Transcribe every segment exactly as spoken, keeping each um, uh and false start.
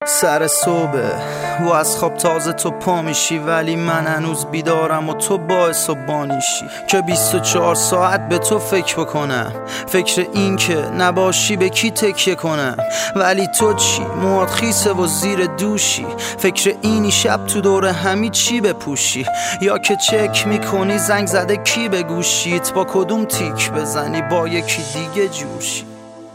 سر صبح و از خواب تازه تو پا میشی، ولی من هنوز بیدارم و تو باعث و بانیشی که بیست و چهار ساعت به تو فکر بکنم، فکر این که نباشی به کی تکیه کنم. ولی تو چی؟ موات خیسه و زیر دوشی، فکر اینی شب تو دور همی چی بپوشی، یا که چک میکنی زنگ زده کی به گوشیت، با کدوم تیک بزنی با یکی دیگه جوشی.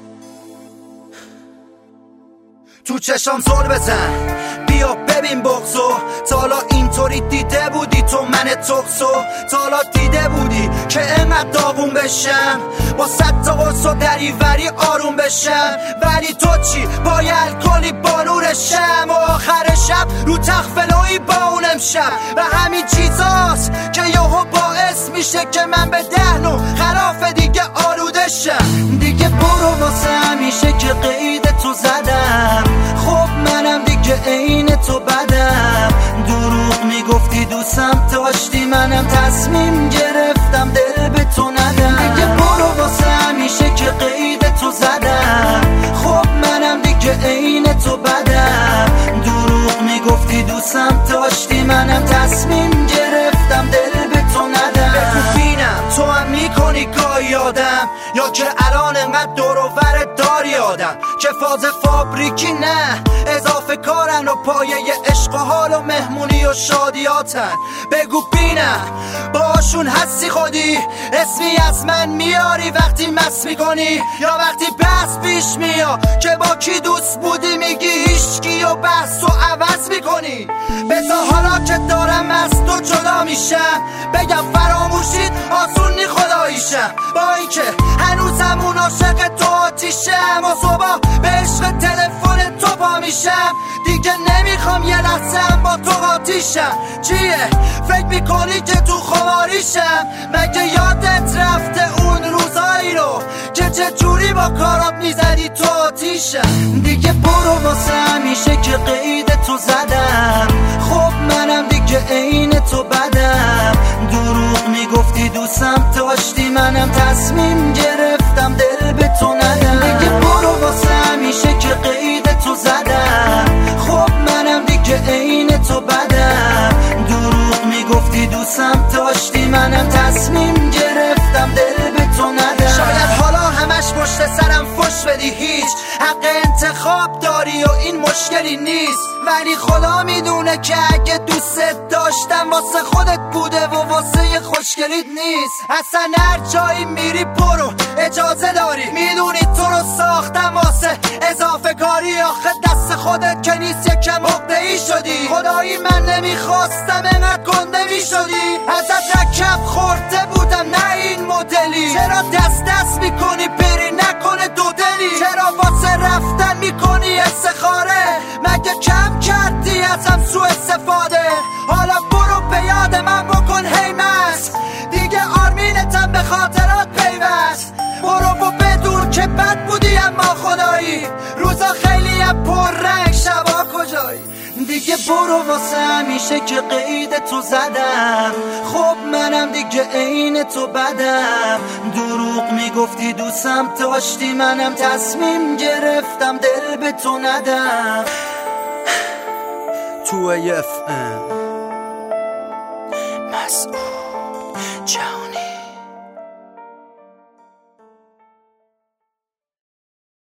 تو چشام زل بزن بیا ببین بغضو، تالا اینطوری دیده بودی تو من تغزو، تالا دیده بودی که انقدر داغون بشم با صد تا قرص و دریوری آروم بشم. ولی تو چی؟ با یه الکلی با نورشم و آخر شب رو تخت فلوی با اون امشب و همین چیزاست که یهو باعث میشه که من به دهنو خلاف دیگه آلودشم. دیگه برو واسه همیشه که قید تو زدم، خب منم دیگه عین تو بدم. دروغ میگفتی دوستم داشتی، منم تصمیم گرفتم دل به تو ندم. دیگه برو واسه همیشه که قید تو زدم، خب منم دیگه عین تو بدم. دروغ میگفتی دوستم داشتی، منم تصمیم گرفتم دل به تو ندم. ببینم تو هم میکنی گاهی یادم، یا که الان انقدر دور و ور داری آدم که فاز فابریکی نه اضافه کارن و پایه عشق و حال و مهمونی و شادیاتن. بگو بینم باشون هستی خودی، اسمی از من میاری وقتی مس میکنی، یا وقتی بحث پیش میاد که با کی دوست بودی میگی هیچکی و بحث و عوض میکنی. بذار حالا که دارم از تو جدا میشم بگم فراموشید آسون نی خداییشم، با اینکه هنوزم اون عاشق تو آتیشم و صبح به عشق تلفن تو پا میشم. دیگه نمیخوام یه لحظه با تو قاطیشم. چیه؟ فکر میکنی که تو خماریشم؟ مگه یادت رفته اون روزایی رو که چه جوری با کارات میزدی تو آتیشم؟ دیگه برو واسه همیشه که قید تو زدم، خب منم دیگه عین تو بدم. دروغ میگفتی دوستم داشتی، منم تصمیم گرفتم دل به تو ندم. دیگه برو واسه همیشه که قید تو زدم، خب منم دیگه عین تو بدم. دروغ میگفتی دوستم داشتی، منم تصمیم گرفتم دل به تو ندم. شاید حالا همش پشت سرم فش بدی، هیچ حق انتخاب داری و این مشکلی نیست، ولی خدا میدونه که اگه دوست داشتم واسه خودت بوده و واسه خوشگلیت نیست. اصلا هر جایی میری برو اجازه داری، میدونی تو رو ساختم واسه اضافه کاری، آخه دست خودت که نیست یکم عقده‌ای شدی. خدایی من نمیخواستم انقدر گنده میشدی، ازت رکب خورده بودم نه این مدلی. چرا دست دست میکنی بری نکنه دو دلی؟ چرا واسه رفتن میکنی استخاره؟ مگه کم کردی ازم سو استفاده؟ حالا برو به یاد من بکن هیمت، دیگه آرمینتم به خاطرات پیوست. برو و بدون که بد بودی اما خدایی، روزا خیلی پر رنگ شبا کجایی. دیگه برو واسه همیشه که قید تو زدم، خب منم دیگه عین تو بدم. دروغ میگفتی دوستم داشتی، منم تصمیم گرفتم دل به تو ندم. تو ای اف ام مسعود جهانی.